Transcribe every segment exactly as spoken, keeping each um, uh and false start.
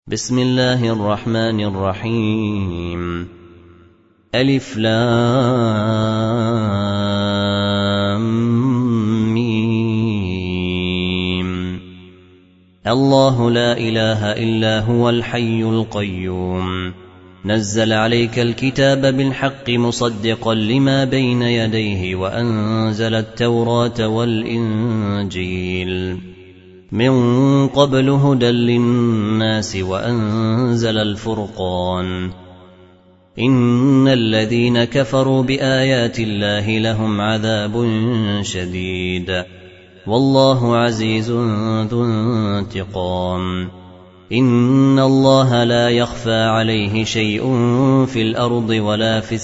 بسم الله الرحمن الرحيم. ألف لام ميم. الله لا إله إلا هو الحي القيوم، نزل عليك الكتاب بالحق مصدقا لما بين يديه وأنزل التوراة والإنجيل من قبل هدى للناس وأنزل الفرقان. إن الذين كفروا بآيات الله لهم عذاب شديد، والله عزيز ذو انتقام. إن الله لا يخفى عليه شيء في الأرض ولا في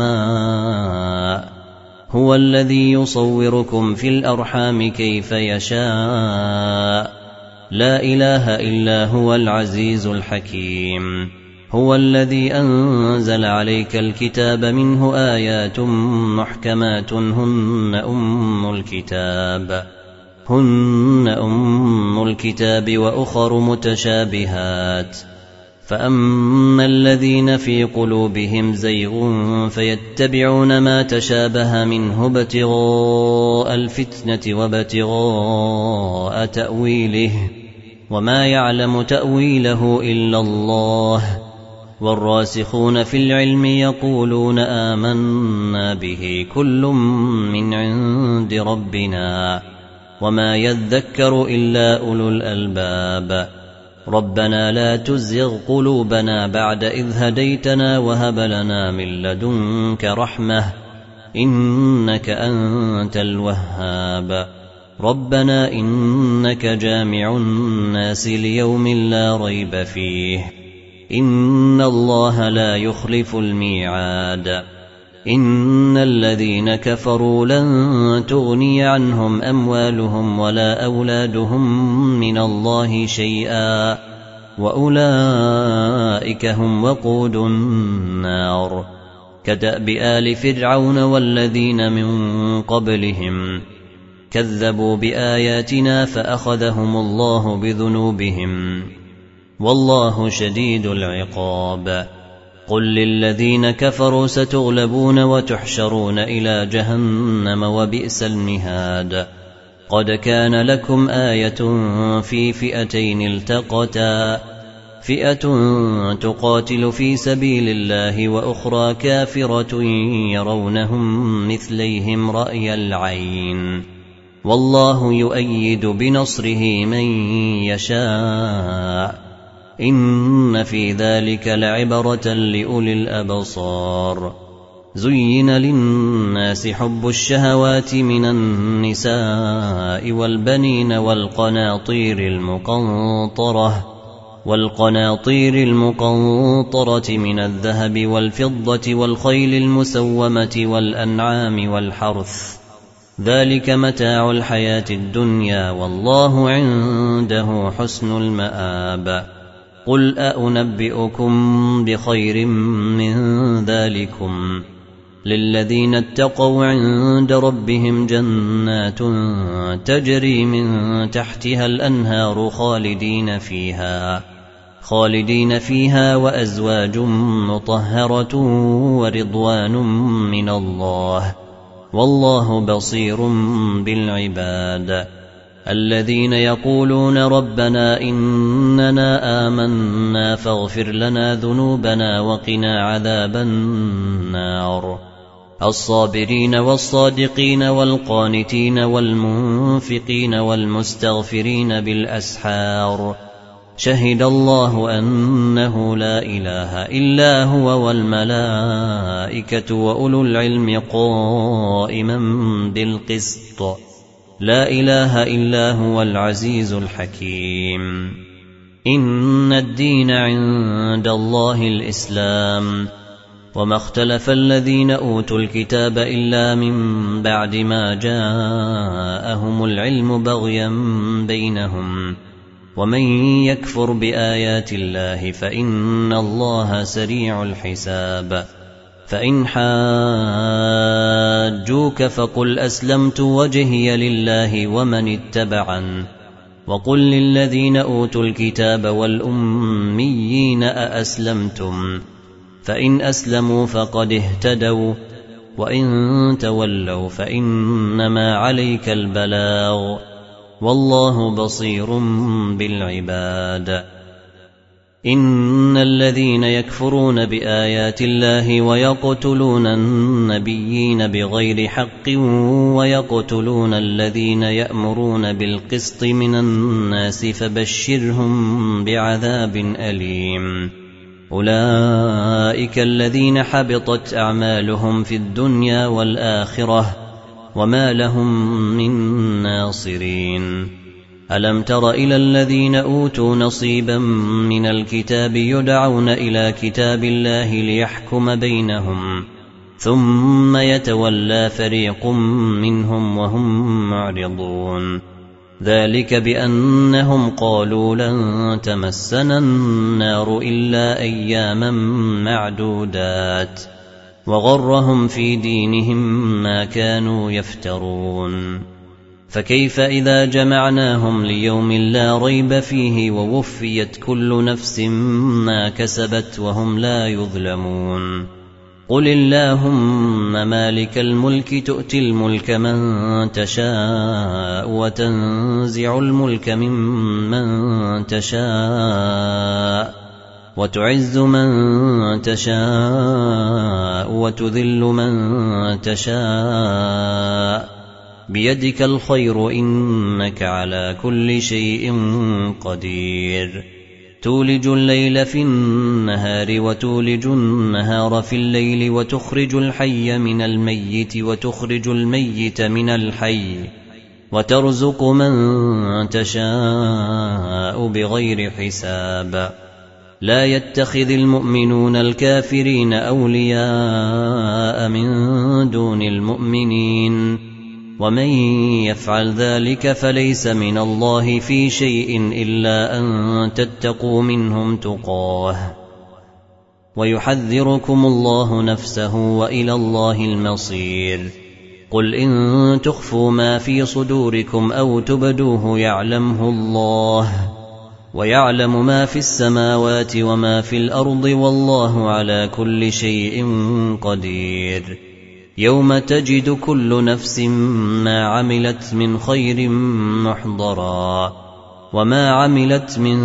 السماء، هو الذي يصوركم في الأرحام كيف يشاء، لا إله إلا هو العزيز الحكيم. هو الذي أنزل عليك الكتاب منه آيات محكمات هن أم الكتاب هن أم الكتاب وأخر متشابهات، فأما الذين في قلوبهم زيغ فيتبعون ما تشابه منه ابتغاء الفتنة وابتغاء تأويله، وما يعلم تأويله إلا الله. والراسخون في العلم يقولون آمنا به كل من عند ربنا، وما يذكر إلا أولو الألباب. ربنا لا تزغ قلوبنا بعد إذ هديتنا وهب لنا من لدنك رحمة إنك أنت الوهاب. ربنا إنك جامع الناس ليوم لا ريب فيه، إن الله لا يخلف الميعاد. إن الذين كفروا لن تغني عنهم أموالهم ولا أولادهم من الله شيئا، وأولئك هم وقود النار. كدأب آل فرعون والذين من قبلهم كذبوا بآياتنا فأخذهم الله بذنوبهم، والله شديد العقاب. قل للذين كفروا ستغلبون وتحشرون إلى جهنم وبئس المهاد. قد كان لكم آية في فئتين التقتا، فئة تقاتل في سبيل الله وأخرى كافرة يرونهم مثليهم رأي العين، والله يؤيد بنصره من يشاء. إن في ذلك لعبرة لأولي الأبصار. زين للناس حب الشهوات من النساء والبنين والقناطير المقنطرة والقناطير المقنطرة من الذهب والفضة والخيل المسومة والأنعام والحرث، ذلك متاع الحياة الدنيا، والله عنده حسن المآب. قل أأنبئكم بخير من ذلكم للذين اتقوا عند ربهم جنات تجري من تحتها الأنهار خالدين فيها خالدين فيها وأزواج مطهرة ورضوان من الله، والله بصير بالعباد. الذين يقولون ربنا إننا آمنا فاغفر لنا ذنوبنا وقنا عذاب النار. الصابرين والصادقين والقانتين والمنفقين والمستغفرين بالأسحار، شهد الله أنه لا إله إلا هو والملائكة وأولو العلم قائما بالقسط، لا إله إلا هو العزيز الحكيم. إن الدين عند الله الإسلام، وما اختلف الذين أوتوا الكتاب إلا من بعد ما جاءهم العلم بغيا بينهم، ومن يكفر بآيات الله فإن الله سريع الحساب. فإن حاجوك فقل أسلمت وجهي لله ومن اتبعن، وقل للذين أوتوا الكتاب والأميين أأسلمتم فإن أسلموا فقد اهتدوا وإن تولوا فإنما عليك البلاغ والله بصير بالعباد. إن الذين يكفرون بآيات الله ويقتلون النبيين بغير حق ويقتلون الذين يأمرون بالقسط من الناس فبشرهم بعذاب أليم. أولئك الذين حبطت أعمالهم في الدنيا والآخرة وما لهم من ناصرين. ألم تر إلى الذين أوتوا نصيبا من الكتاب يدعون إلى كتاب الله ليحكم بينهم ثم يتولى فريق منهم وهم معرضون. ذلك بأنهم قالوا لن تمسنا النار إلا أياما معدودات وغرهم في دينهم ما كانوا يفترون. فكيف إذا جمعناهم ليوم لا ريب فيه ووفيت كل نفس ما كسبت وهم لا يظلمون. قل اللهم مالك الملك تؤتي الملك من تشاء وتنزع الملك ممن تشاء وتعز من تشاء وتذل من تشاء بيدك الخير إنك على كل شيء قدير. تولج الليل في النهار وتولج النهار في الليل وتخرج الحي من الميت وتخرج الميت من الحي وترزق من تشاء بغير حساب. لا يتخذ المؤمنون الكافرين أولياء من دون المؤمنين ومن يفعل ذلك فليس من الله في شيء إلا أن تتقوا منهم تقاه ويحذركم الله نفسه وإلى الله المصير. قل إن تخفوا ما في صدوركم أو تبدوه يعلمه الله ويعلم ما في السماوات وما في الأرض والله على كل شيء قدير. يوم تجد كل نفس ما عملت من خير محضرا وما عملت من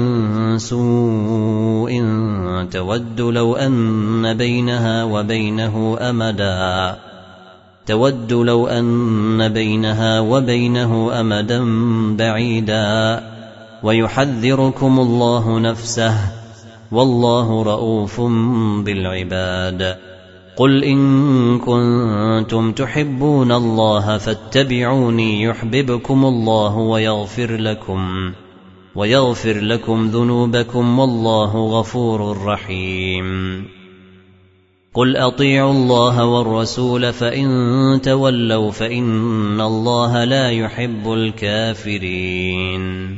سوء تود لو أن بينها وبينه أمدا تود لو أن بينها وبينه أمدا بعيدا ويحذركم الله نفسه والله رؤوف بالعباد. قل إن كنتم تحبون الله فاتبعوني يحببكم الله ويغفر لكم ويغفر لكم ذنوبكم والله غفور رحيم. قل أطيعوا الله والرسول فإن تولوا فإن الله لا يحب الكافرين.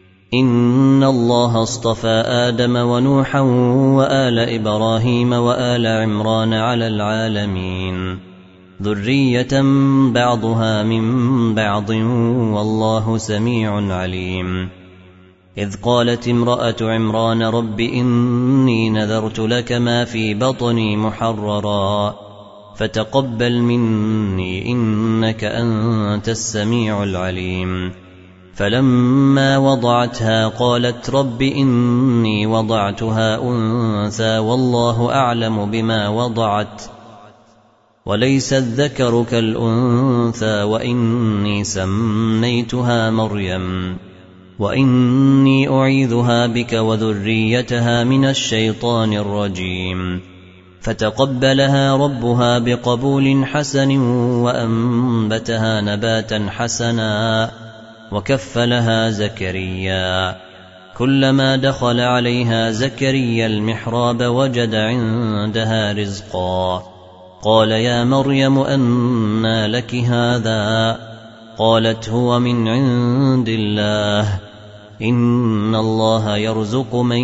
إن الله اصطفى آدم ونوحا وآل إبراهيم وآل عمران على العالمين ذرية بعضها من بعض والله سميع عليم. إذ قالت امرأة عمران رب إني نذرت لك ما في بطني محررا فتقبل مني إنك أنت السميع العليم. فلما وضعتها قالت رب إني وضعتها أنثى والله أعلم بما وضعت وليس الذكر كالأنثى وإني سميتها مريم وإني أعيذها بك وذريتها من الشيطان الرجيم. فتقبلها ربها بقبول حسن وأنبتها نباتا حسنا وكفلها زكريا. كلما دخل عليها زكريا المحراب وجد عندها رزقا قال يا مريم أنى لك هذا قالت هو من عند الله إن الله يرزق من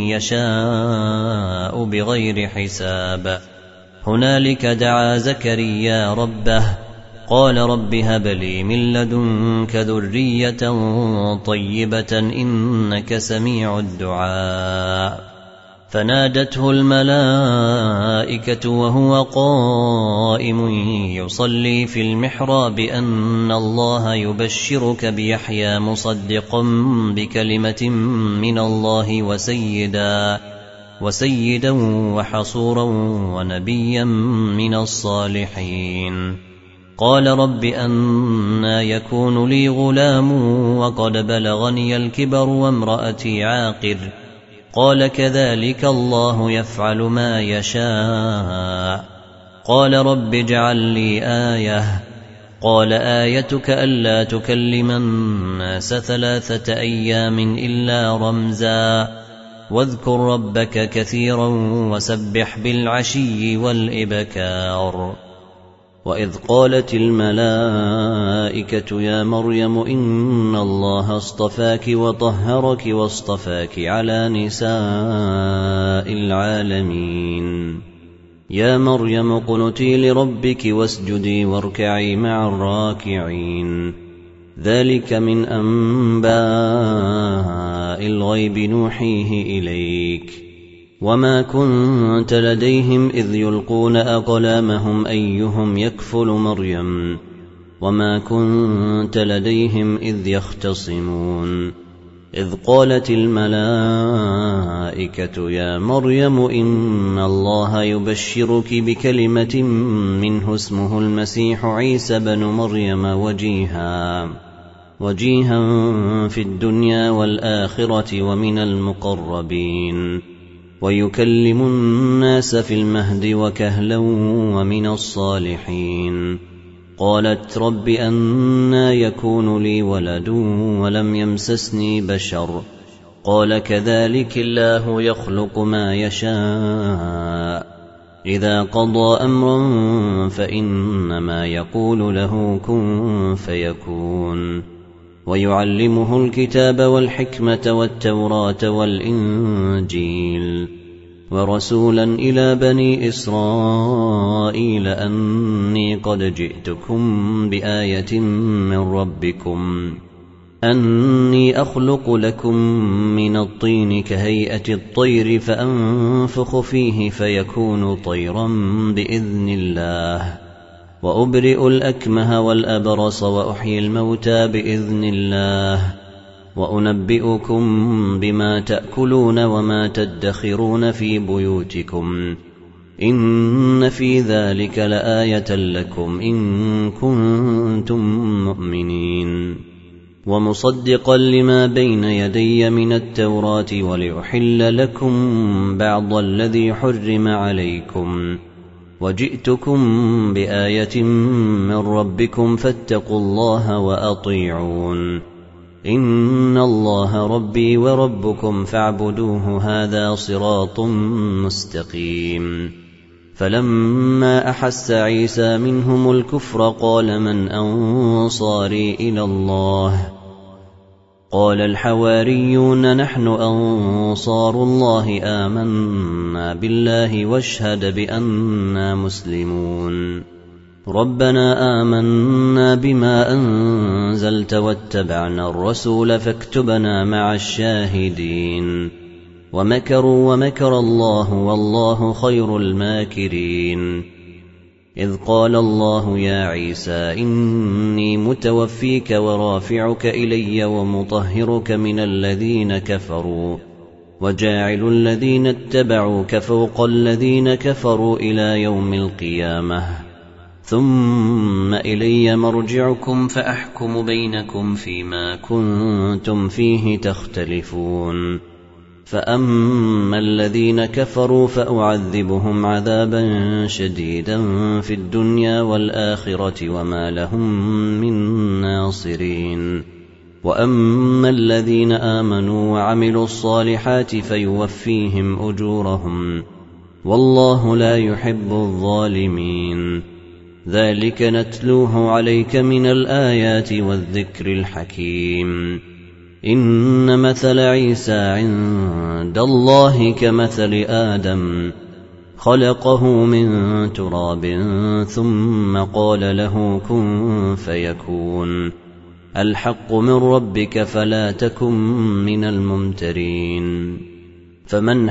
يشاء بغير حساب. هنالك دعا زكريا ربه قال رب هب لي من لدنك ذرية طيبة إنك سميع الدعاء. فنادته الملائكة وهو قائم يصلي في المحراب أن الله يبشرك بيحيى مصدقا بكلمة من الله وسيدا وسيدا وحصورا ونبيا من الصالحين. قال رب أنى يكون لي غلام وقد بلغني الكبر وامرأتي عاقر. قال كذلك الله يفعل ما يشاء. قال رب اجعل لي آية. قال آيتك ألا تكلم الناس ثلاثة أيام إلا رمزا واذكر ربك كثيرا وسبح بالعشي والإبكار. وإذ قالت الملائكة يا مريم إن الله اصطفاك وطهرك واصطفاك على نساء العالمين. يا مريم اقنتي لربك واسجدي واركعي مع الراكعين. ذلك من أنباء الغيب نوحيه إليك وما كنت لديهم إذ يلقون أقلامهم أيهم يكفل مريم وما كنت لديهم إذ يختصمون. إذ قالت الملائكة يا مريم إن الله يبشرك بكلمة منه اسمه المسيح عيسى بن مريم وجيها وجيها في الدنيا والآخرة ومن المقربين ويكلم الناس في المهد وكهلا ومن الصالحين. قالت رب أنى يكون لي ولد ولم يمسسني بشر. قال كذلك الله يخلق ما يشاء إذا قضى أمرا فإنما يقول له كن فيكون. ويعلمه الكتاب والحكمة والتوراة والإنجيل ورسولا إلى بني إسرائيل أني قد جئتكم بآية من ربكم أني أخلق لكم من الطين كهيئة الطير فأنفخ فيه فيكون طيرا بإذن الله وأبرئ الأكمه والأبرص وأحيي الموتى بإذن الله وأنبئكم بما تأكلون وما تدخرون في بيوتكم إن في ذلك لآية لكم إن كنتم مؤمنين. ومصدقا لما بين يدي من التوراة ولأحل لكم بعض الذي حرم عليكم وجئتكم بآية من ربكم فاتقوا الله وأطيعون. إن الله ربي وربكم فاعبدوه هذا صراط مستقيم. فلما أحس عيسى منهم الكفر قال من أنصاري إلى الله؟ قال الحواريون نحن أنصار الله آمنا بالله واشهد بأننا مسلمون. ربنا آمنا بما أنزلت واتبعنا الرسول فاكتبنا مع الشاهدين. ومكروا ومكر الله والله خير الماكرين. إذ قال الله يا عيسى إني متوفيك ورافعك إلي ومطهرك من الذين كفروا وجاعل الذين اتبعوك فوق الذين كفروا إلى يوم القيامة ثم إلي مرجعكم فأحكم بينكم فيما كنتم فيه تختلفون. فأما الذين كفروا فأعذبهم عذابا شديدا في الدنيا والآخرة وما لهم من ناصرين. وأما الذين آمنوا وعملوا الصالحات فيوفيهم أجورهم والله لا يحب الظالمين. ذلك نتلوه عليك من الآيات والذكر الحكيم. إن مثل عيسى عند الله كمثل آدم خلقه من تراب ثم قال له كن فيكون الحق من ربك فلا تكن من الممترين فمن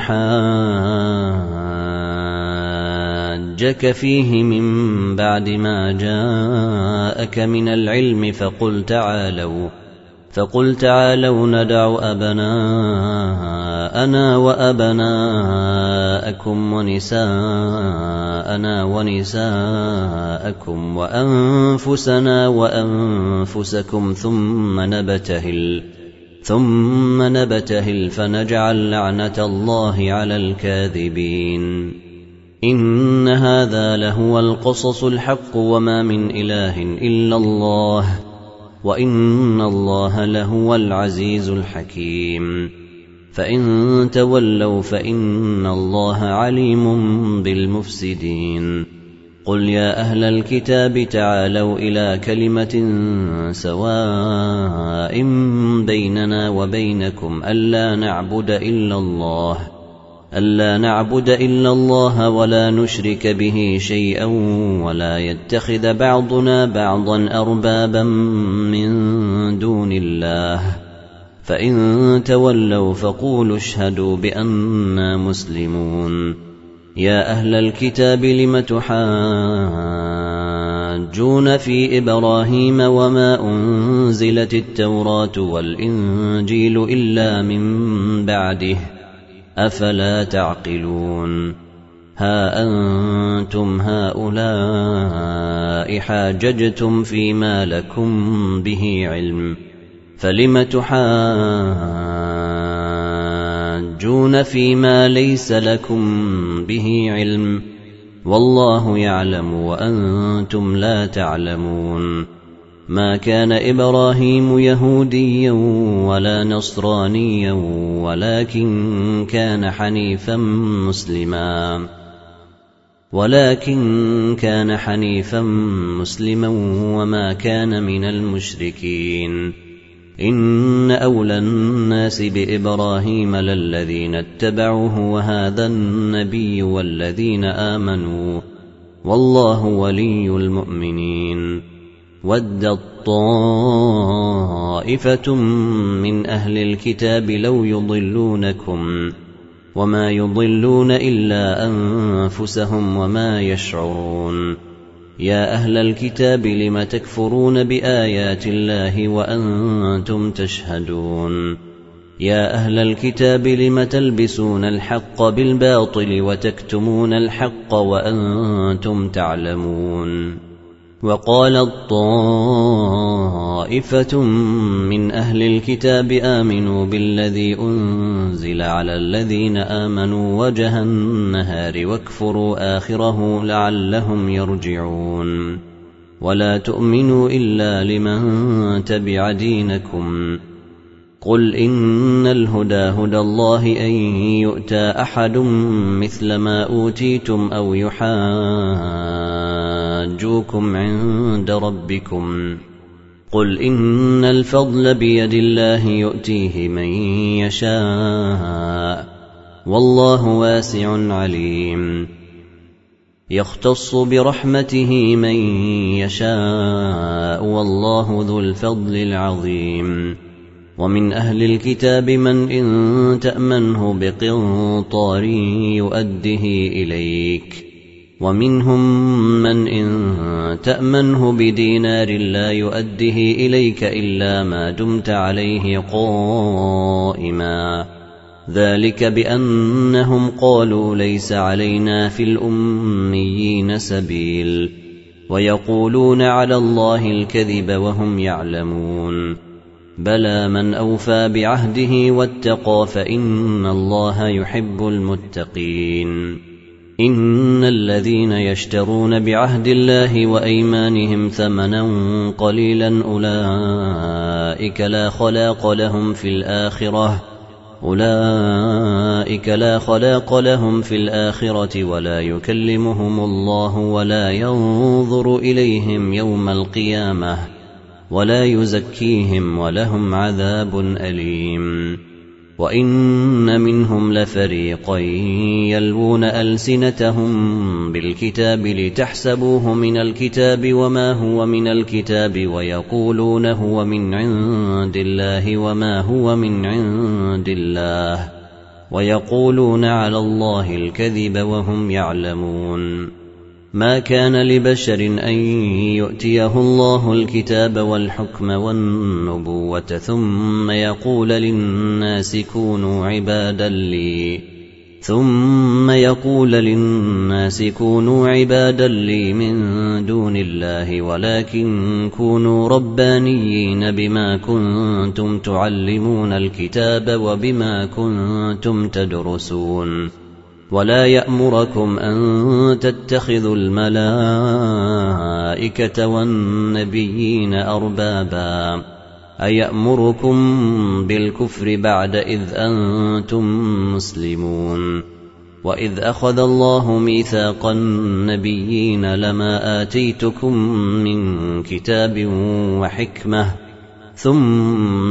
حاجك فيه من بعد ما جاءك من العلم فقل تعالوا فقل تعالوا ندع أبناءنا وأبناءكم ونساءنا ونساءكم وأنفسنا وأنفسكم ثم نبتهل ثم نبتهل فنجعل لعنة الله على الكاذبين إن هذا لهو القصص الحق وما من إله إلا الله وإن الله لهو العزيز الحكيم فإن تولوا فإن الله عليم بالمفسدين قل يا أهل الكتاب تعالوا إلى كلمة سواء بيننا وبينكم ألا نعبد إلا الله ألا نعبد إلا الله ولا نشرك به شيئا ولا يتخذ بعضنا بعضا أربابا من دون الله فإن تولوا فقولوا اشهدوا بأننا مسلمون يا أهل الكتاب لم تحاجون في إبراهيم وما أنزلت التوراة والإنجيل إلا من بعده أفلا تعقلون ها أنتم هؤلاء حاججتم فيما لكم به علم فلم تحاجون فيما ليس لكم به علم والله يعلم وأنتم لا تعلمون ما كان إبراهيم يهوديا ولا نصرانيا ولكن كان حنيفا مسلما ولكن كان حنيفا مسلما وما كان من المشركين إن أولى الناس بإبراهيم للذين اتبعوه وهذا النبي والذين آمنوا والله ولي المؤمنين ودت طائفة من أهل الكتاب لو يضلونكم وما يضلون إلا أنفسهم وما يشعرون يا أهل الكتاب لم تكفرون بآيات الله وأنتم تشهدون يا أهل الكتاب لم تلبسون الحق بالباطل وتكتمون الحق وأنتم تعلمون وقالت طائفة من أهل الكتاب آمنوا بالذي أنزل على الذين آمنوا وجه النهار واكفروا آخره لعلهم يرجعون ولا تؤمنوا إلا لمن تبع دينكم قل إن الهدى هدى الله أن يؤتى أحد مثل ما أوتيتم أو يحاجوكم عند ربكم قل إن الفضل بيد الله يؤتيه من يشاء والله واسع عليم يختص برحمته من يشاء والله ذو الفضل العظيم ومن أهل الكتاب من إن تأمنه بقنطار يؤده إليك ومنهم من إن تأمنه بدينار لا يؤده إليك إلا ما دمت عليه قائما ذلك بأنهم قالوا ليس علينا في الأميين سبيل ويقولون على الله الكذب وهم يعلمون بلى من أوفى بعهده واتقى فإن الله يحب المتقين إن الذين يشترون بعهد الله وأيمانهم ثمنا قليلا أولئك لا خلاق لهم في الآخرة أولئك لا خلاق لهم في الآخرة ولا يكلمهم الله ولا ينظر إليهم يوم القيامة ولا يزكيهم ولهم عذاب أليم وإن منهم لفريقا يلوون ألسنتهم بالكتاب لتحسبوه من الكتاب وما هو من الكتاب ويقولون هو من عند الله وما هو من عند الله ويقولون على الله الكذب وهم يعلمون. ما كان لبشر أن يؤتيه الله الكتاب والحكم والنبوة ثم يقول للناس كونوا عبادا لي ثم يقول للناس كونوا عبادا لي من دون الله ولكن كونوا ربانيين بما كنتم تعلمون الكتاب وبما كنتم تدرسون. ولا يأمركم أن تتخذوا الملائكة والنبيين أربابا أيأمركم بالكفر بعد إذ أنتم مسلمون. وإذ أخذ الله ميثاق النبيين لما آتيتكم من كتاب وحكمة ثم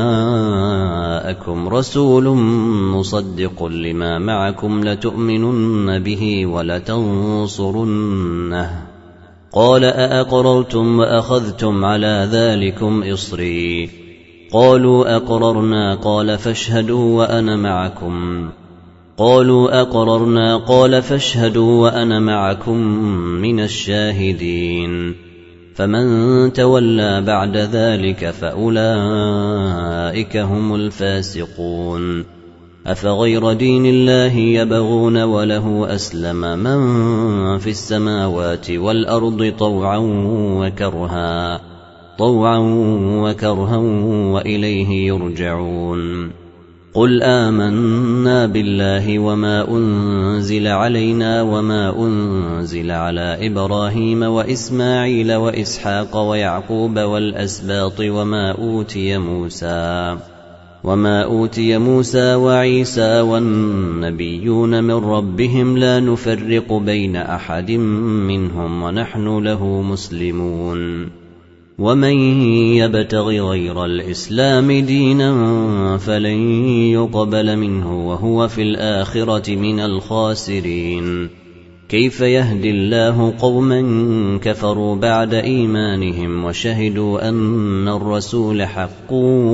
جاءكم رسول مصدق لما معكم لتؤمنن به ولتنصرنه قال أأقررتم وأخذتم على ذلكم إصري قالوا أقررنا قال فاشهدوا وأنا معكم قالوا أقررنا قال فاشهدوا وأنا معكم من الشاهدين. فمن تولى بعد ذلك فأولئك هم الفاسقون. أفغير دين الله يبغون وله أسلم من في السماوات والأرض طوعا وكرها طوعا وكرها وإليه يرجعون. قل آمنا بالله وما أنزل علينا وما أنزل على إبراهيم وإسماعيل وإسحاق ويعقوب والأسباط وما أوتي موسى وما أوتي موسى وعيسى والنبيون من ربهم لا نفرق بين أحد منهم ونحن له مسلمون. ومن يبتغ غير الإسلام دينا فلن يقبل منه وهو في الآخرة من الخاسرين. كيف يهدي الله قوما كفروا بعد إيمانهم وشهدوا أن الرسول حق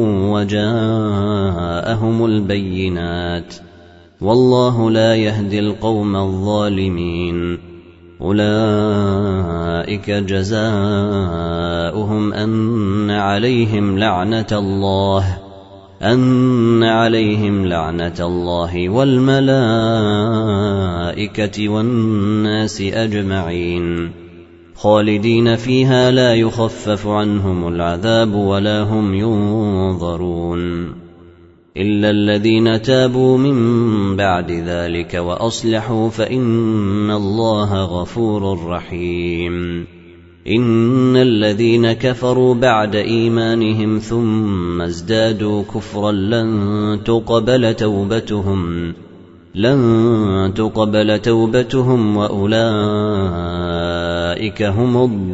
وجاءهم البينات والله لا يهدي القوم الظالمين. أولئك جزاؤهم أن عليهم لعنة الله أن عليهم لعنة الله والملائكة والناس أجمعين خالدين فيها لا يخفف عنهم العذاب ولا هم ينظرون إلا الذين تابوا من بعد ذلك وأصلحوا فإن الله غفور رحيم. إن الذين كفروا بعد إيمانهم ثم ازدادوا كفرا لن تقبل توبتهم لن تقبل توبتهم وأولئك هم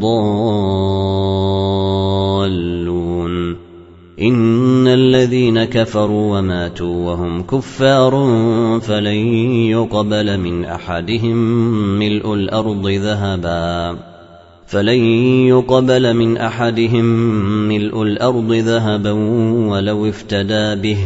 الضالون. إن الذين كفروا وماتوا وهم كفار فلن يقبل من أحدهم ملء الأرض ذهبا فلن يقبل من أحدهم ملء الأرض ذهبا ولو افتدى به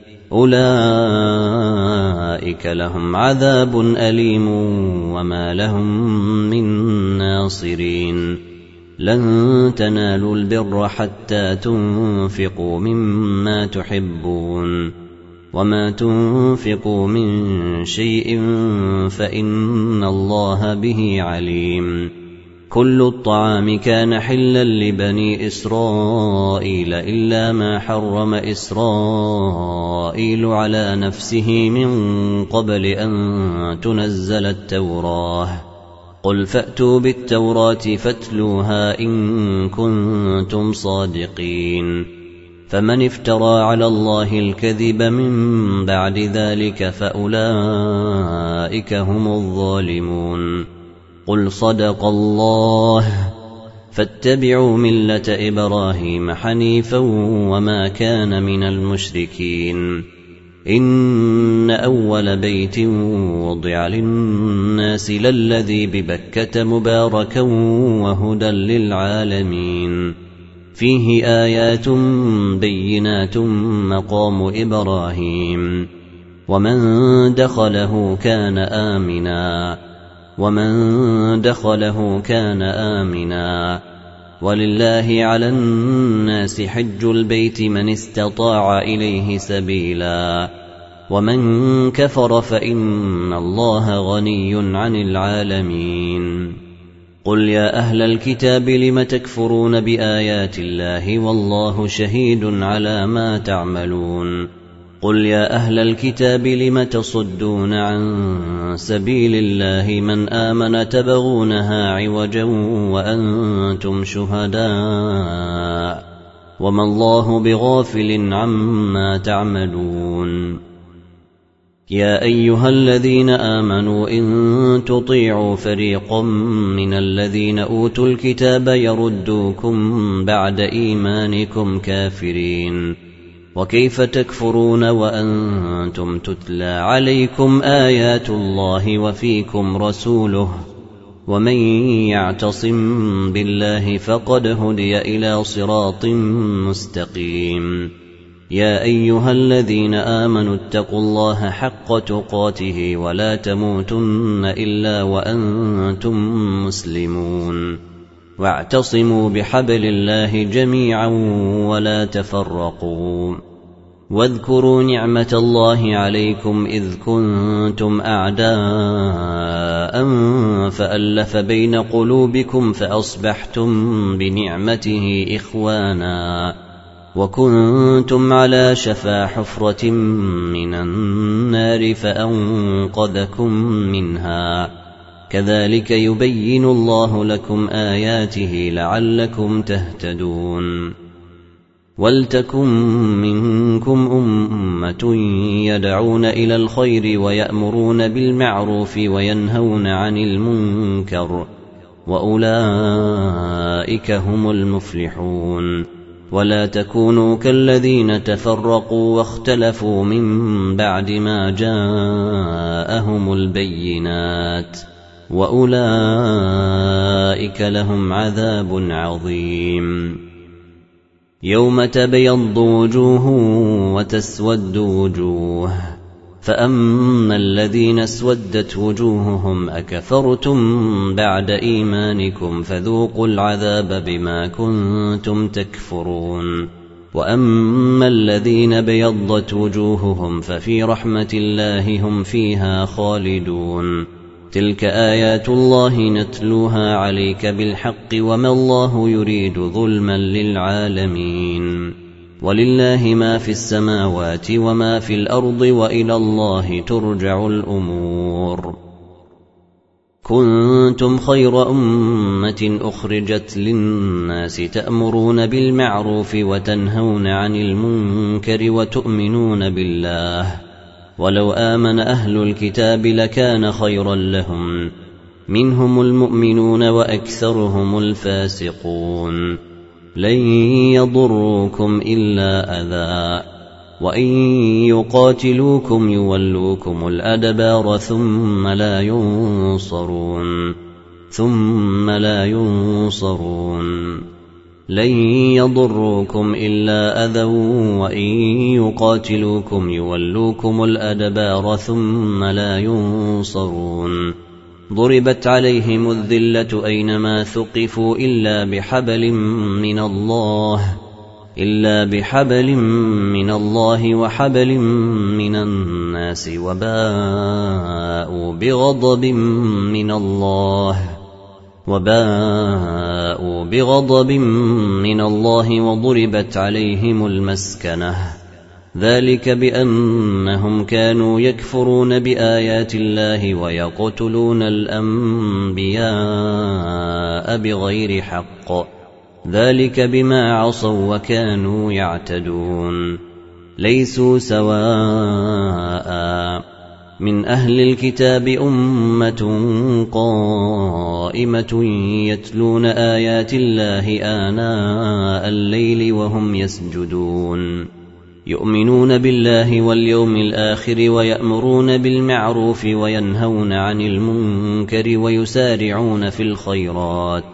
أولئك لهم عذاب أليم وما لهم من ناصرين. لن تنالوا البر حتى تنفقوا مما تحبون وما تنفقوا من شيء فإن الله به عليم. كل الطعام كان حلا لبني إسرائيل إلا ما حرم إسرائيل على نفسه من قبل أن تنزل التوراة. قل فأتوا بالتوراة فاتلوها إن كنتم صادقين. فمن افترى على الله الكذب من بعد ذلك فأولئك هم الظالمون. قل صدق الله فاتبعوا ملة إبراهيم حنيفا وما كان من المشركين. إن أول بيت وضع للناس للذي ببكة مباركا وهدى للعالمين فيه آيات بينات مقام إبراهيم ومن دخله كان آمنا ومن دخله كان آمنا ولله على الناس حج البيت من استطاع إليه سبيلا ومن كفر فإن الله غني عن العالمين قل يا أهل الكتاب لم تكفرون بآيات الله والله شهيد على ما تعملون قل يا أهل الكتاب لم تصدون عن سبيل الله من آمن تبغونها عوجا وأنتم شهداء وما الله بغافل عما تعملون يا أيها الذين آمنوا إن تطيعوا فريقا من الذين أوتوا الكتاب يردوكم بعد إيمانكم كافرين وكيف تكفرون وأنتم تتلى عليكم آيات الله وفيكم رسوله ومن يعتصم بالله فقد هدي إلى صراط مستقيم يا أيها الذين آمنوا اتقوا الله حق تقاته ولا تموتن إلا وأنتم مسلمون واعتصموا بحبل الله جميعا ولا تفرقوا واذكروا نعمة الله عليكم إذ كنتم أعداء فألف بين قلوبكم فأصبحتم بنعمته إخوانا وكنتم على شفا حفرة من النار فأنقذكم منها كذلك يبين الله لكم آياته لعلكم تهتدون ولتكن منكم أمة يدعون إلى الخير ويأمرون بالمعروف وينهون عن المنكر وأولئك هم المفلحون ولا تكونوا كالذين تفرقوا واختلفوا من بعد ما جاءهم البينات وأولئك لهم عذاب عظيم يوم تبيض وجوه وتسود وجوه فأما الذين اسودت وجوههم أكفرتم بعد إيمانكم فذوقوا العذاب بما كنتم تكفرون وأما الذين بيضت وجوههم ففي رحمة الله هم فيها خالدون تلك آيات الله نتلوها عليك بالحق وما الله يريد ظلما للعالمين ولله ما في السماوات وما في الأرض وإلى الله ترجع الأمور كنتم خير أمة أخرجت للناس تأمرون بالمعروف وتنهون عن المنكر وتؤمنون بالله ولو آمن أهل الكتاب لكان خيرا لهم منهم المؤمنون وأكثرهم الفاسقون لن يضروكم إلا أذى وإن يقاتلوكم يولوكم الأدبار ثم لا ينصرون ثم لا ينصرون لن يضروكم إلا أذى وإن يقاتلوكم يولوكم الأدبار ثم لا ينصرون ضربت عليهم الذلة أينما ثقفوا إلا بحبل من الله إلا بحبل من الله وحبل من الناس وباءوا بغضب من الله وباءوا بغضب من الله وضربت عليهم المسكنة ذلك بأنهم كانوا يكفرون بآيات الله ويقتلون الأنبياء بغير حق ذلك بما عصوا وكانوا يعتدون ليسوا سواء من أهل الكتاب أمة قائمة يتلون آيات الله آناء الليل وهم يسجدون يؤمنون بالله واليوم الآخر ويأمرون بالمعروف وينهون عن المنكر ويسارعون في الخيرات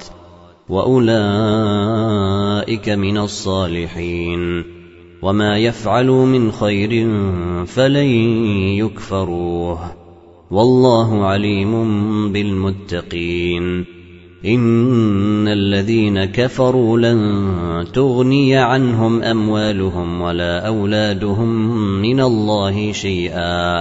وأولئك من الصالحين وما يفعلوا من خير فلن يكفروه والله عليم بالمتقين إن الذين كفروا لن تغني عنهم أموالهم ولا أولادهم من الله شيئا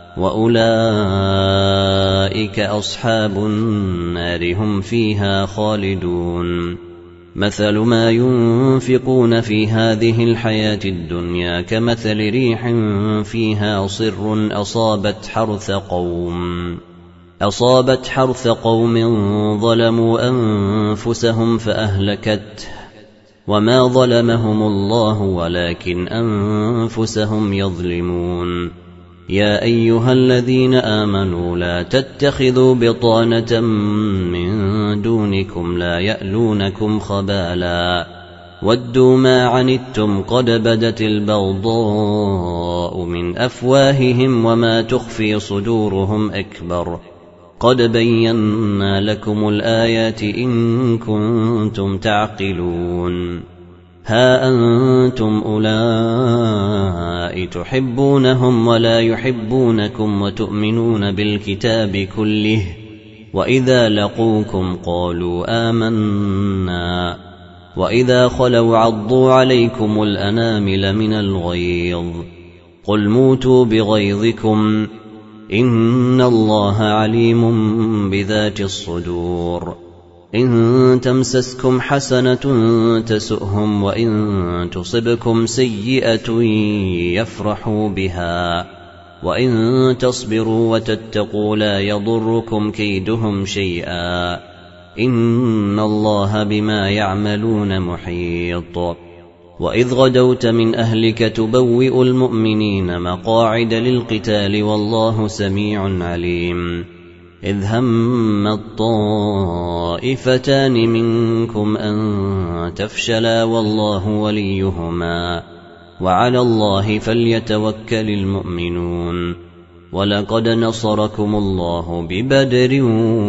وأولئك أصحاب النار هم فيها خالدون مثل ما ينفقون في هذه الحياة الدنيا كمثل ريح فيها صر أصابت حرث قوم أصابت حرث قوم ظلموا أنفسهم فأهلكته وما ظلمهم الله ولكن أنفسهم يظلمون يا أيها الذين آمنوا لا تتخذوا بطانة من دونكم لا يألونكم خبالا ودوا ما عنتم قد بدت البغضاء من أفواههم وما تخفي صدورهم أكبر قد بينا لكم الآيات إن كنتم تعقلون ها أنتم أولئك تحبونهم ولا يحبونكم وتؤمنون بالكتاب كله وإذا لقوكم قالوا آمنا وإذا خلوا عضوا عليكم الأنامل من الغيظ قل موتوا بغيظكم إن الله عليم بذات الصدور إن تمسسكم حسنة تسؤهم وإن تصبكم سيئة يفرحوا بها وإن تصبروا وتتقوا لا يضركم كيدهم شيئا إن الله بما يعملون محيط وإذ غدوت من أهلك تبوئ المؤمنين مقاعد للقتال والله سميع عليم إذ هم الطائفتان منكم أن تفشلا والله وليهما وعلى الله فليتوكل المؤمنون ولقد نصركم الله ببدر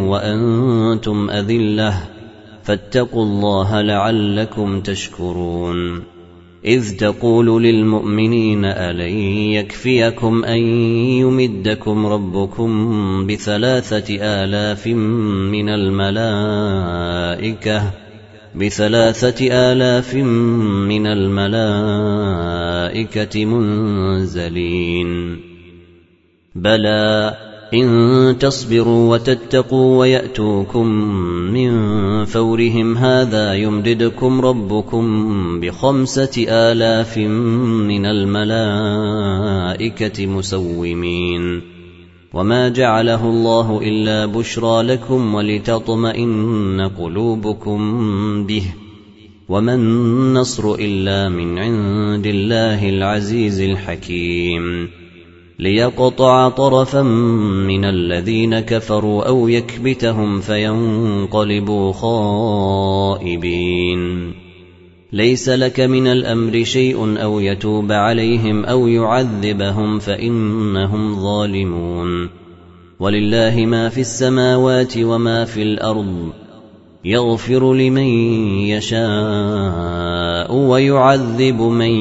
وأنتم أذلة فاتقوا الله لعلكم تشكرون إذ تقول للمؤمنين ألن يكفيكم أن يمدكم ربكم بثلاثة آلاف من الملائكة بثلاثة آلاف من الملائكة منزلين بلى إن تصبروا وتتقوا ويأتوكم من فورهم هذا يمددكم ربكم بخمسة آلاف من الملائكة مسومين وما جعله الله إلا بشرى لكم ولتطمئن قلوبكم به وما النصر إلا من عند الله العزيز الحكيم ليقطع طرفا من الذين كفروا أو يكبتهم فينقلبوا خائبين ليس لك من الأمر شيء أو يتوب عليهم أو يعذبهم فإنهم ظالمون ولله ما في السماوات وما في الأرض يغفر لمن يشاء ويعذب من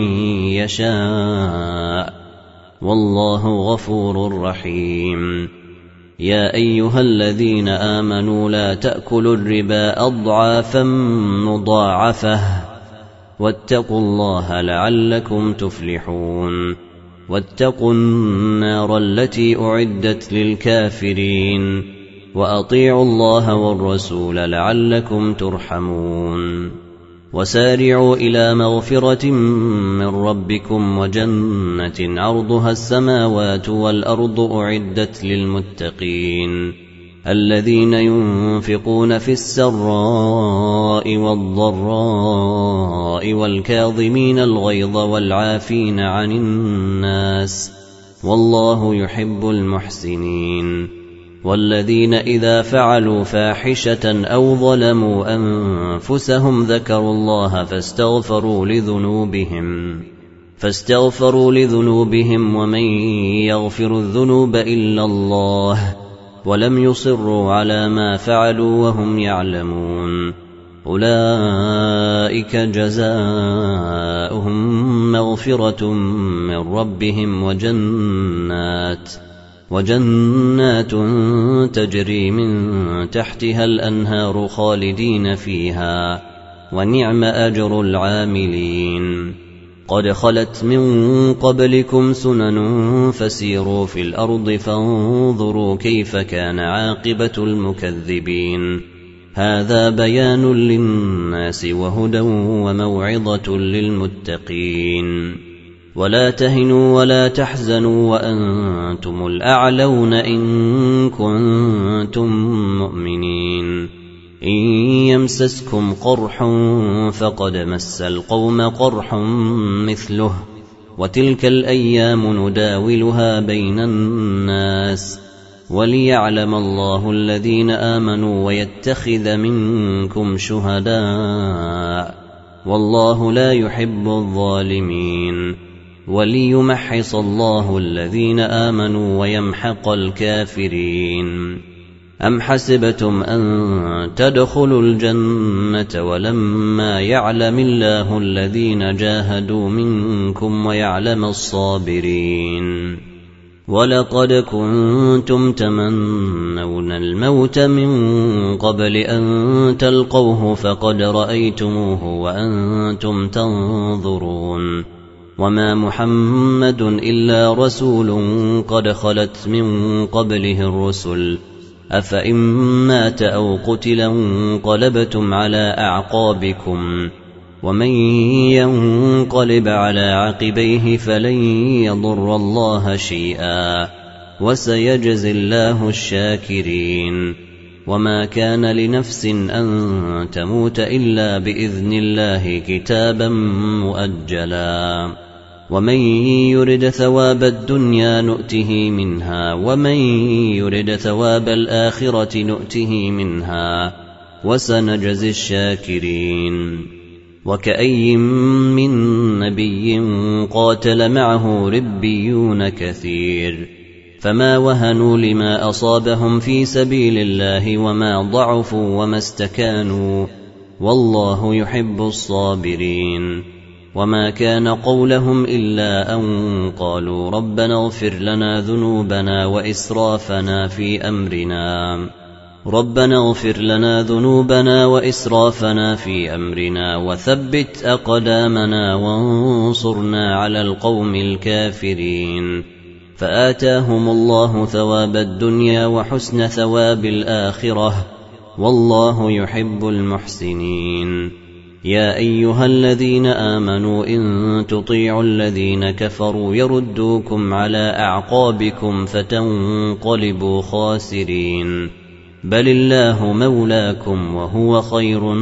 يشاء والله غفور رحيم يا أيها الذين آمنوا لا تأكلوا الربا أضعافا مضاعفة واتقوا الله لعلكم تفلحون واتقوا النار التي أعدت للكافرين وأطيعوا الله والرسول لعلكم ترحمون وسارعوا إلى مغفرة من ربكم وجنة عرضها السماوات والأرض أعدت للمتقين الذين ينفقون في السراء والضراء والكاظمين الغيظ والعافين عن الناس والله يحب المحسنين والذين إذا فعلوا فاحشة أو ظلموا أنفسهم ذكروا الله فاستغفروا لذنوبهم فاستغفروا لذنوبهم ومن يغفر الذنوب إلا الله ولم يصروا على ما فعلوا وهم يعلمون أولئك جزاؤهم مغفرة من ربهم وجنات وجنات تجري من تحتها الأنهار خالدين فيها ونعم أجر العاملين قد خلت من قبلكم سنن فسيروا في الأرض فانظروا كيف كان عاقبة المكذبين هذا بيان للناس وهدى وموعظة للمتقين ولا تهنوا ولا تحزنوا وأنتم الأعلون إن كنتم مؤمنين إن يمسسكم قرح فقد مس القوم قرح مثله وتلك الأيام نداولها بين الناس وليعلم الله الذين آمنوا ويتخذ منكم شهداء والله لا يحب الظالمين وليمحص الله الذين آمنوا ويمحق الكافرين أم حسبتم أن تدخلوا الجنة ولما يعلم الله الذين جاهدوا منكم ويعلم الصابرين ولقد كنتم تمنون الموت من قبل أن تلقوه فقد رأيتموه وأنتم تنظرون وما محمد إلا رسول قد خلت من قبله الرسل أفإن مات أو قتل انقلبتم على أعقابكم ومن ينقلب على عقبيه فلن يضر الله شيئا وسيجزي الله الشاكرين وما كان لنفس أن تموت إلا بإذن الله كتابا مؤجلا ومن يرد ثواب الدنيا نؤته منها ومن يرد ثواب الآخرة نؤته منها وسنجزي الشاكرين وكأي من نبي قاتل معه ربيون كثير فما وهنوا لما أصابهم في سبيل الله وما ضعفوا وما استكانوا والله يحب الصابرين وما كان قولهم إلا أن قالوا ربنا اغفر لنا ذنوبنا وإسرافنا في أمرنا ربنا اغفر لنا ذنوبنا وإسرافنا في أمرنا وثبت أقدامنا وانصرنا على القوم الكافرين فآتاهم الله ثواب الدنيا وحسن ثواب الآخرة والله يحب المحسنين يا أيها الذين آمنوا إن تطيعوا الذين كفروا يردوكم على أعقابكم فتنقلبوا خاسرين بل الله مولاكم وهو خير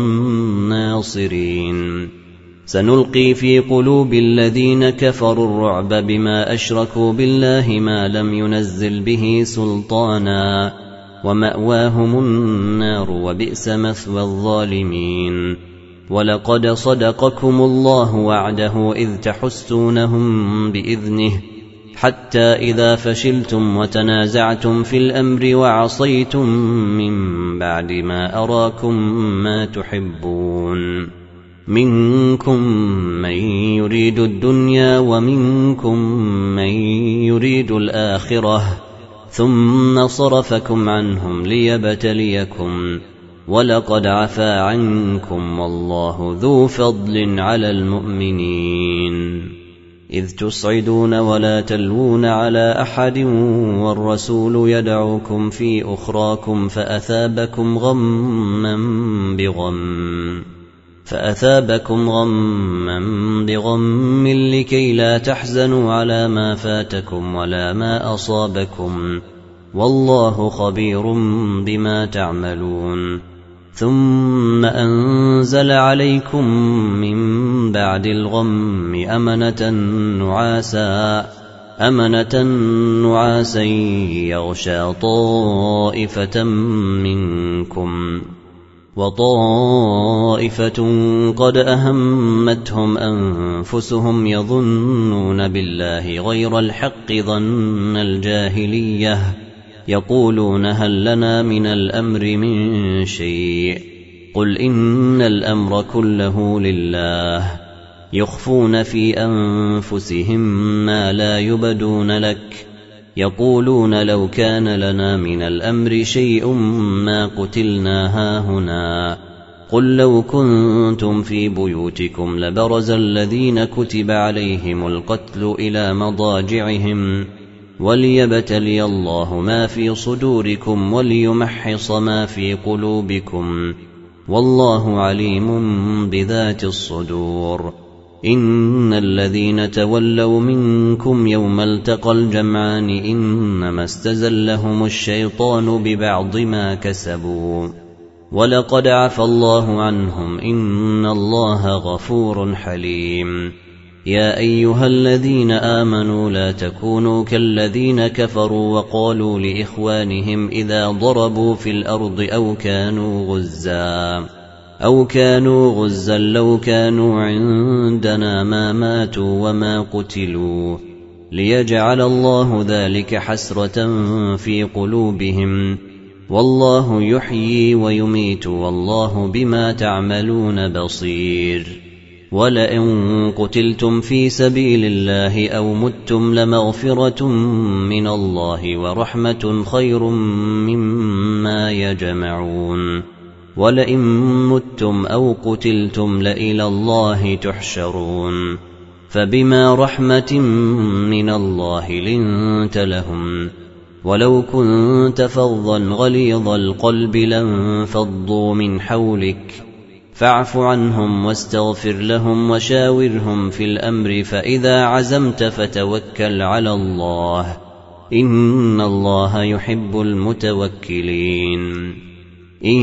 الناصرين سنلقي في قلوب الذين كفروا الرعب بما أشركوا بالله ما لم ينزل به سلطانا ومأواهم النار وبئس مثوى الظالمين ولقد صدقكم الله وعده إذ تحسونهم بإذنه حتى إذا فشلتم وتنازعتم في الأمر وعصيتم من بعد ما أراكم ما تحبون منكم من يريد الدنيا ومنكم من يريد الآخرة ثم صرفكم عنهم ليبتليكم ولقد عفا عنكم والله ذو فضل على المؤمنين إذ تصعدون ولا تلوون على أحد والرسول يدعوكم في أخراكم فأثابكم غما بغم فأثابكم غما بغم لكي لا تحزنوا على ما فاتكم ولا ما أصابكم والله خبير بما تعملون ثم أنزل عليكم من بعد الغم أمنة نعاسا أمنة نعاسا يغشى طائفة منكم وطائفة قد أهمتهم أنفسهم يظنون بالله غير الحق ظن الجاهلية يقولون هل لنا من الأمر من شيء قل إن الأمر كله لله يخفون في أنفسهم ما لا يبدون لك يقولون لو كان لنا من الأمر شيء ما قتلنا هاهنا قل لو كنتم في بيوتكم لبرز الذين كتب عليهم القتل إلى مضاجعهم وليبتلي الله ما في صدوركم وليمحص ما في قلوبكم والله عليم بذات الصدور إن الذين تولوا منكم يوم التقى الجمعان إنما استزلهم الشيطان ببعض ما كسبوا ولقد عفى الله عنهم إن الله غفور حليم يا أيها الذين آمنوا لا تكونوا كالذين كفروا وقالوا لإخوانهم إذا ضربوا في الأرض أو كانوا غزا أو كانوا غزا لو كانوا عندنا ما ماتوا وما قتلوا ليجعل الله ذلك حسرة في قلوبهم والله يحيي ويميت والله بما تعملون بصير ولئن قتلتم في سبيل الله أو متم لمغفرة من الله ورحمة خير مما يجمعون ولئن متم أو قتلتم لإلى الله تحشرون فبما رحمة من الله لنت لهم ولو كنت فظا غليظ القلب لانفضوا من حولك فاعف عنهم واستغفر لهم وشاورهم في الأمر فإذا عزمت فتوكل على الله إن الله يحب المتوكلين إن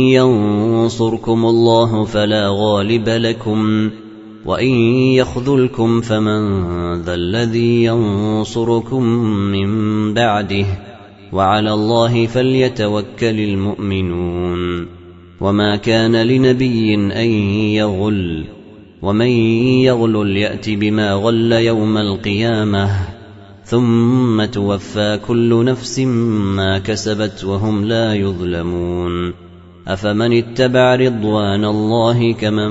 ينصركم الله فلا غالب لكم وإن يخذلكم فمن ذا الذي ينصركم من بعده وعلى الله فليتوكل المؤمنون وما كان لنبي أن يغل ومن يغل يأت بما غل يوم القيامة ثم توفى كل نفس ما كسبت وهم لا يظلمون أفمن اتبع رضوان الله كمن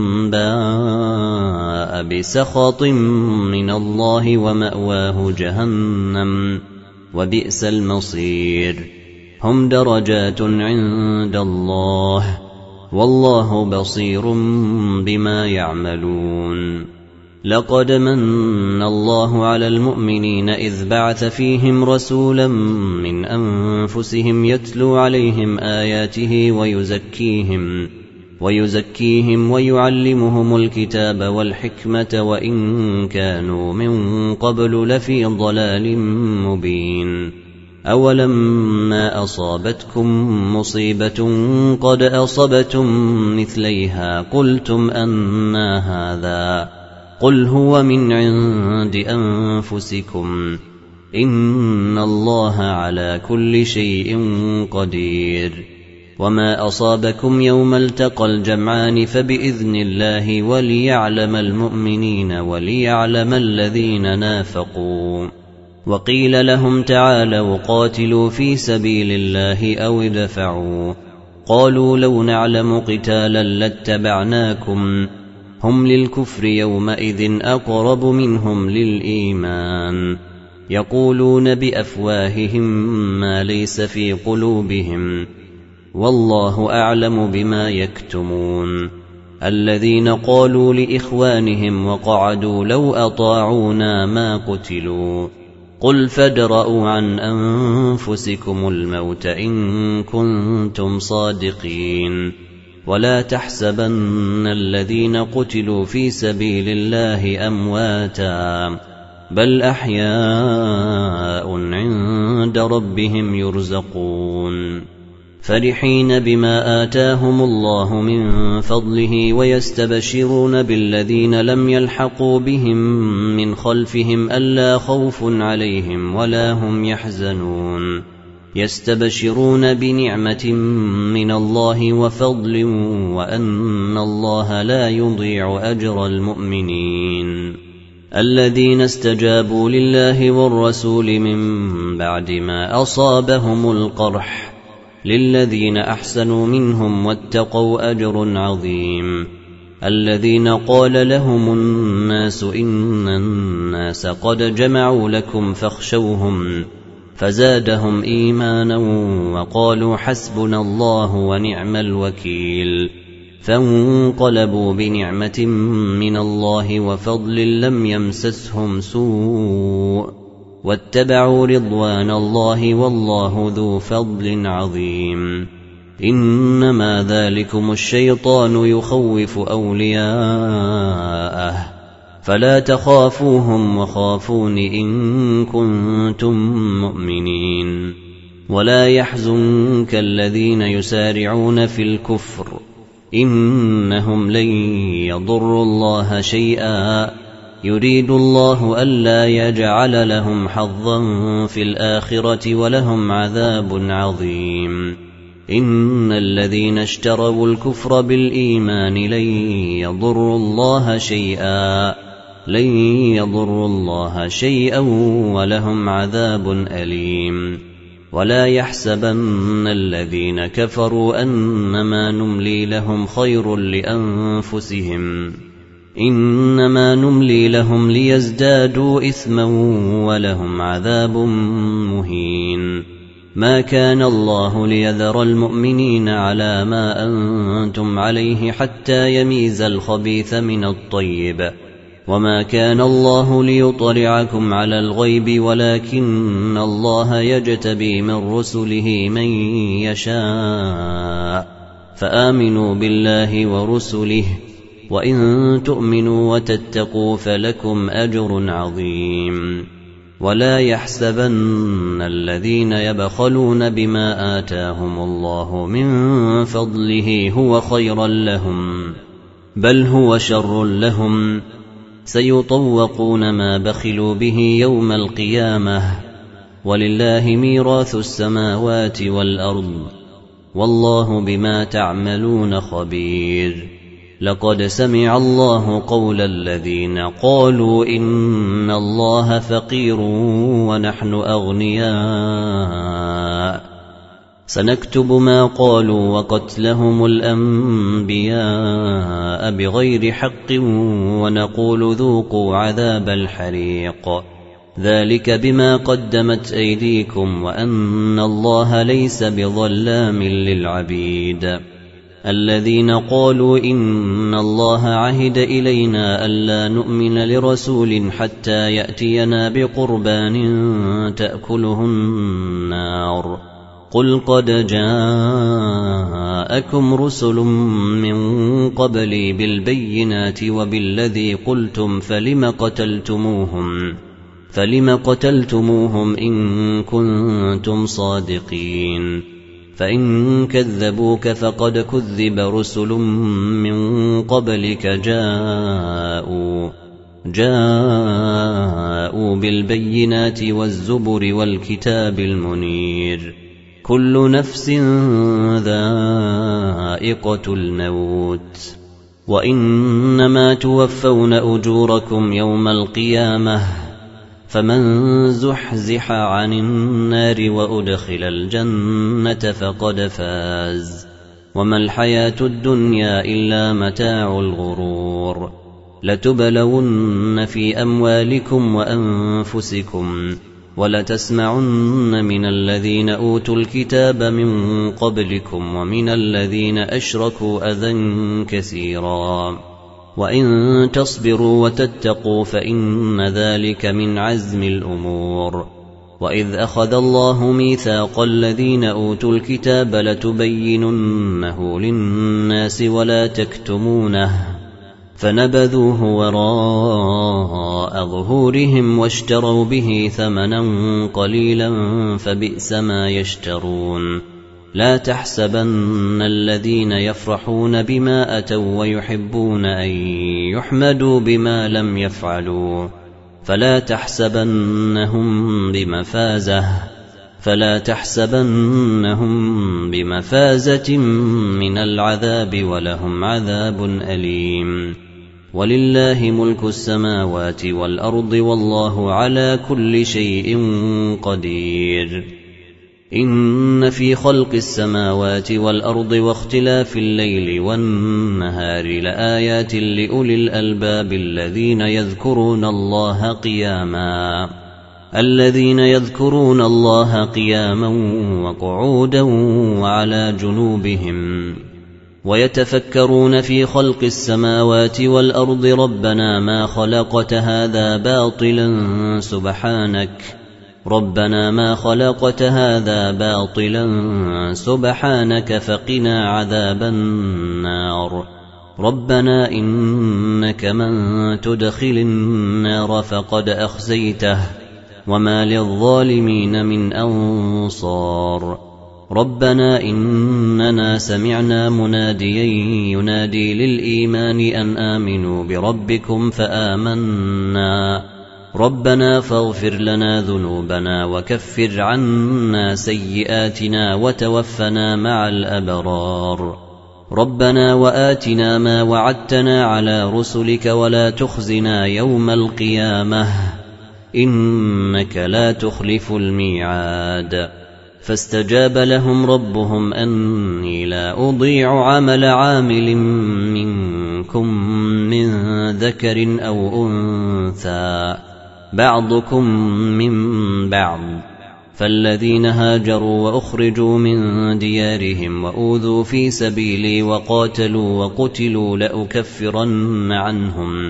باء بسخط من الله ومأواه جهنم وبئس المصير هم درجات عند الله والله بصير بما يعملون لقد من الله على المؤمنين إذ بعث فيهم رسولا من أنفسهم يتلو عليهم آياته ويزكيهم ويزكيهم ويعلمهم الكتاب والحكمة وإن كانوا من قبل لفي ضلال مبين أولما أصابتكم مصيبة قد أصبتم مثليها قلتم أنى هذا قل هو من عند أنفسكم إن الله على كل شيء قدير وما أصابكم يوم التقى الجمعان فبإذن الله وليعلم المؤمنين وليعلم الذين نافقوا وقيل لهم تعالوا قاتلوا في سبيل الله أو ادفعوا قالوا لو نعلم قتالا لاتبعناكم هم للكفر يومئذ أقرب منهم للإيمان يقولون بأفواههم ما ليس في قلوبهم والله أعلم بما يكتمون الذين قالوا لإخوانهم وقعدوا لو أطاعونا ما قتلوا قل فادرءوا عن أنفسكم الموت إن كنتم صادقين ولا تحسبن الذين قتلوا في سبيل الله أمواتا بل أحياء عند ربهم يرزقون فرحين بما آتاهم الله من فضله ويستبشرون بالذين لم يلحقوا بهم من خلفهم ألا خوف عليهم ولا هم يحزنون يستبشرون بنعمة من الله وفضل وأن الله لا يضيع أجر المؤمنين الذين استجابوا لله والرسول من بعد ما أصابهم القرح للذين أحسنوا منهم واتقوا أجر عظيم الذين قال لهم الناس إن الناس قد جمعوا لكم فاخشوهم فزادهم إيمانا وقالوا حسبنا الله ونعم الوكيل فانقلبوا بنعمة من الله وفضل لم يمسسهم سوء واتبعوا رضوان الله والله ذو فضل عظيم إنما ذلكم الشيطان يخوف أولياءه فلا تخافوهم وخافون إن كنتم مؤمنين ولا يحزنك الذين يسارعون في الكفر إنهم لن يضروا الله شيئا يريد الله ألا يجعل لهم حظا في الآخرة ولهم عذاب عظيم إن الذين اشتروا الكفر بالإيمان لن يضروا الله شيئا لن يضروا الله شيئا ولهم عذاب أليم ولا يحسبن الذين كفروا أنما نملي لهم خير لأنفسهم إنما نملي لهم ليزدادوا إثما ولهم عذاب مهين ما كان الله ليذر المؤمنين على ما أنتم عليه حتى يميز الخبيث من الطيب وما كان الله ليطلعكم على الغيب ولكن الله يجتبي من رسله من يشاء فآمنوا بالله ورسله وإن تؤمنوا وتتقوا فلكم أجر عظيم ولا يحسبن الذين يبخلون بما آتاهم الله من فضله هو خيرا لهم بل هو شر لهم سيطوقون ما بخلوا به يوم القيامة ولله ميراث السماوات والأرض والله بما تعملون خبير لقد سمع الله قول الذين قالوا إن الله فقير ونحن أغنياء سنكتب ما قالوا وقتلهم الأنبياء بغير حق ونقول ذوقوا عذاب الحريق ذلك بما قدمت أيديكم وأن الله ليس بظلام للعبيد الذين قالوا إن الله عهد إلينا ألا نؤمن لرسول حتى يأتينا بقربان تأكله النار قل قد جاءكم رسل من قبلي بالبينات وبالذي قلتم فلم قتلتموهم فلم قتلتموهم إن كنتم صادقين فإن كذبوك فقد كذب رسل من قبلك جاءوا جاءوا بالبينات والزبر والكتاب المنير كل نفس ذائقة الموت وإنما توفون أجوركم يوم القيامة فمن زحزح عن النار وأدخل الجنة فقد فاز وما الحياة الدنيا إلا متاع الغرور لتبلون في أموالكم وأنفسكم ولتسمعن من الذين أوتوا الكتاب من قبلكم ومن الذين أشركوا أذى كثيرا وإن تصبروا وتتقوا فإن ذلك من عزم الأمور وإذ أخذ الله ميثاق الذين أوتوا الكتاب لتبيننه للناس ولا تكتمونه فنبذوه وراء ظهورهم واشتروا به ثمنا قليلا فبئس ما يشترون لا تحسبن الذين يفرحون بما أتوا ويحبون أن يحمدوا بما لم يفعلوا فلا تحسبنهم بمفازة فلا تحسبنهم بمفازة من العذاب ولهم عذاب أليم ولله ملك السماوات والأرض والله على كل شيء قدير إن في خلق السماوات والأرض واختلاف الليل والنهار لآيات لأولي الألباب الذين يذكرون الله قياما الذين يذكرون الله قياما وقعودا وعلى جنوبهم ويتفكرون في خلق السماوات والأرض ربنا ما خلقت هذا باطلا سبحانك ربنا ما خلقت هذا باطلا سبحانك فقنا عذاب النار ربنا إنك من تدخل النار فقد أخزيته وما للظالمين من أنصار ربنا إننا سمعنا مناديا ينادي للإيمان أن آمنوا بربكم فآمنا ربنا فاغفر لنا ذنوبنا وكفر عنا سيئاتنا وتوفنا مع الأبرار ربنا وآتنا ما وعدتنا على رسلك ولا تخزنا يوم القيامة إنك لا تخلف الميعاد فاستجاب لهم ربهم أني لا أضيع عمل عامل منكم من ذكر أو أنثى بعضكم من بعض فالذين هاجروا وأخرجوا من ديارهم وأوذوا في سبيلي وقاتلوا وقتلوا لأكفرن عنهم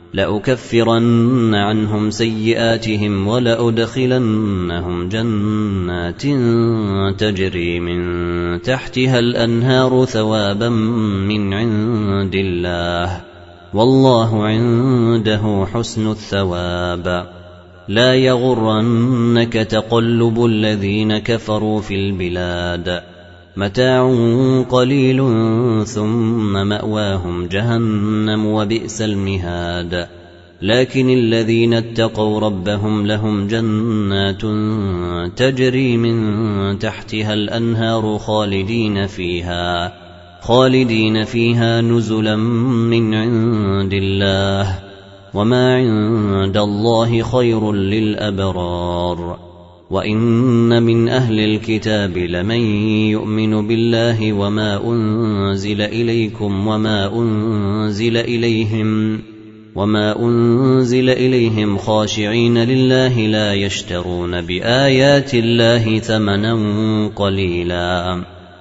لأكفرن عنهم سيئاتهم ولأدخلنهم جنات تجري من تحتها الأنهار ثوابا من عند الله والله عنده حسن الثواب لا يغرنك تقلب الذين كفروا في البلاد متاع قليل ثم مأواهم جهنم وبئس المهاد لكن الذين اتقوا ربهم لهم جنات تجري من تحتها الأنهار خالدين فيها خالدين فيها نزلا من عند الله وما عند الله خير للأبرار وإن من أهل الكتاب لمن يؤمن بالله وما أنزل إليكم وما أنزل إليهم وما أنزل إليهم خاشعين لله لا يشترون بآيات الله ثمنا قليلا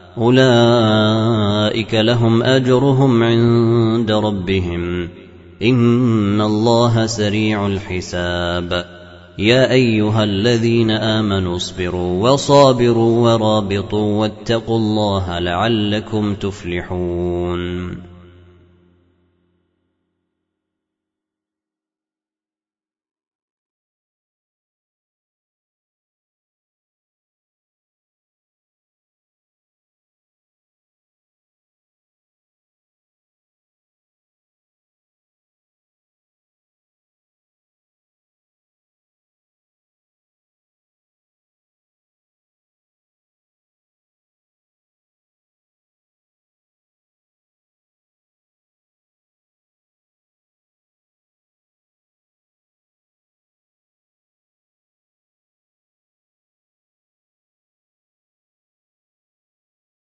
أولئك لهم أجرهم عند ربهم إن الله سريع الحساب يا أيها الذين آمنوا اصبروا وصابروا ورابطوا واتقوا الله لعلكم تفلحون